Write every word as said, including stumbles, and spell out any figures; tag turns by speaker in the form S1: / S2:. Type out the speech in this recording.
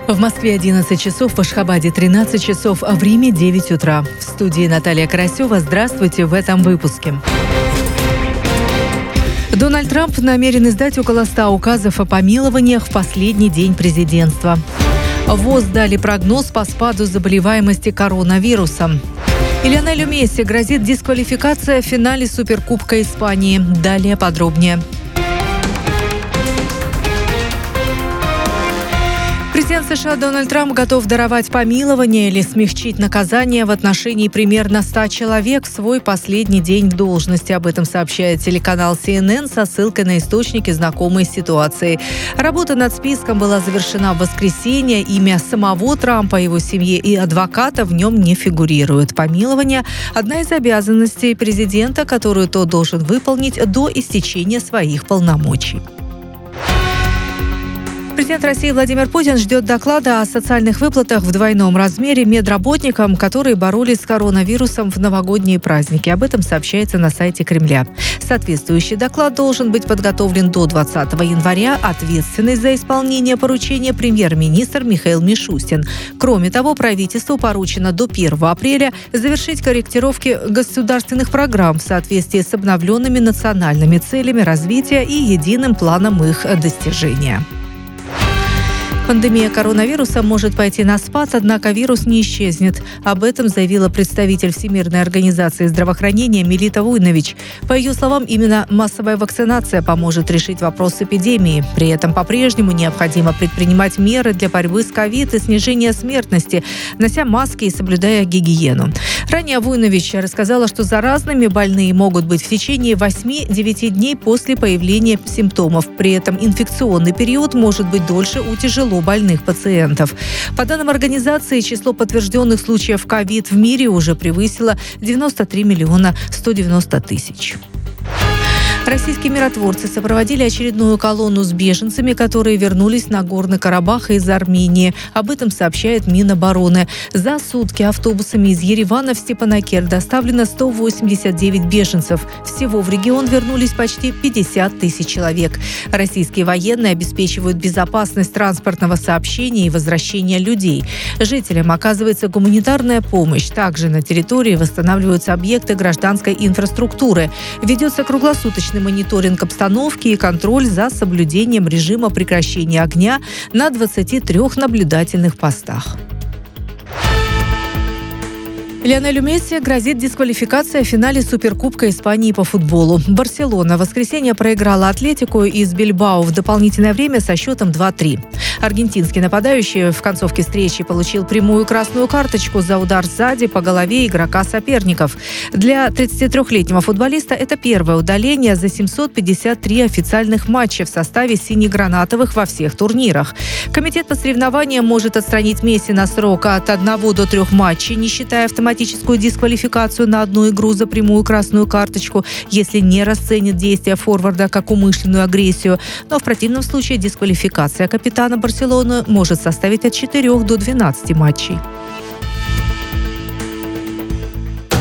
S1: В Москве одиннадцать часов, в Ашхабаде тринадцать часов, а в Риме девять утра. В студии Наталья Карасева. Здравствуйте в этом выпуске. Дональд Трамп намерен издать около ста указов о помилованиях в последний день президентства. ВОЗ дали прогноз по спаду заболеваемости коронавирусом. И Лионелю Месси грозит дисквалификация в финале Суперкубка Испании. Далее подробнее. Президент США Дональд Трамп готов даровать помилование или смягчить наказание в отношении примерно ста человек в свой последний день в должности. Об этом сообщает телеканал си эн эн со ссылкой на источники, знакомые с ситуацией. Работа над списком была завершена в воскресенье. Имя самого Трампа, его семьи и адвоката в нем не фигурирует. Помилование – одна из обязанностей президента, которую тот должен выполнить до истечения своих полномочий. Президент России Владимир Путин ждет доклада о социальных выплатах в двойном размере медработникам, которые боролись с коронавирусом в новогодние праздники. Об этом сообщается на сайте Кремля. Соответствующий доклад должен быть подготовлен до двадцатого января. Ответственный за исполнение поручения премьер-министр Михаил Мишустин. Кроме того, правительству поручено до первого апреля завершить корректировки государственных программ в соответствии с обновленными национальными целями развития и единым планом их достижения. Пандемия коронавируса может пойти на спад, однако вирус не исчезнет. Об этом заявила представитель Всемирной организации здравоохранения Мелита Вуйнович. По ее словам, именно массовая вакцинация поможет решить вопрос с эпидемией. При этом по-прежнему необходимо предпринимать меры для борьбы с ковид и снижения смертности, нося маски и соблюдая гигиену. Ранее Вуйнович рассказала, что заразными больные могут быть в течение восьми-девяти дней после появления симптомов. При этом инфекционный период может быть дольше у тяжело больных пациентов. По данным организации, число подтвержденных случаев ковид в мире уже превысило девяносто три миллиона сто девяносто тысяч. Российские миротворцы сопроводили очередную колонну с беженцами, которые вернулись на Горный Карабах из Армении. Об этом сообщает Минобороны. За сутки автобусами из Еревана в Степанакерт доставлено сто восемьдесят девять беженцев. Всего в регион вернулись почти пятьдесят тысяч человек. Российские военные обеспечивают безопасность транспортного сообщения и возвращения людей. Жителям оказывается гуманитарная помощь. Также на территории восстанавливаются объекты гражданской инфраструктуры. Ведется круглосуточный мониторинг обстановки и контроль за соблюдением режима прекращения огня на двадцати трёх наблюдательных постах. Лионелю Месси грозит дисквалификация в финале Суперкубка Испании по футболу. Барселона в воскресенье проиграла Атлетику из Бильбао в дополнительное время со счетом два-три. Аргентинский нападающий в концовке встречи получил прямую красную карточку за удар сзади по голове игрока соперников. Для тридцатитрёхлетнего футболиста это первое удаление за семьсот пятьдесят три официальных матча в составе синегранатовых во всех турнирах. Комитет по соревнованиям может отстранить Месси на срок от одного до трех матчей, не считая автоматически автоматическую дисквалификацию на одну игру за прямую красную карточку, если не расценит действия форварда как умышленную агрессию. Но в противном случае дисквалификация капитана Барселоны может составить от четырёх до двенадцати матчей.